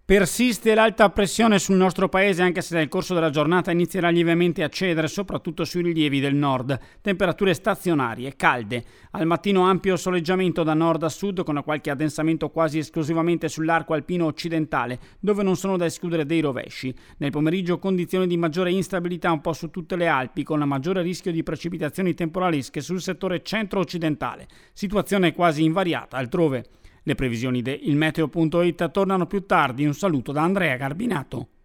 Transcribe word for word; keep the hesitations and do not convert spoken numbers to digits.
Persiste l'alta pressione sul nostro paese, anche se nel corso della giornata inizierà lievemente a cedere, soprattutto sui rilievi del nord. Temperature stazionarie, calde. Al mattino ampio soleggiamento da nord a sud, con qualche addensamento quasi esclusivamente sull'arco alpino occidentale, dove non sono da escludere dei rovesci. Nel pomeriggio condizioni di maggiore instabilità un po' su tutte le Alpi, con un maggiore rischio di precipitazioni temporalesche sul settore centro-occidentale. Situazione quasi invariata altrove. Le previsioni di ilmeteo punto it tornano più tardi. Un saluto da Andrea Garbinato.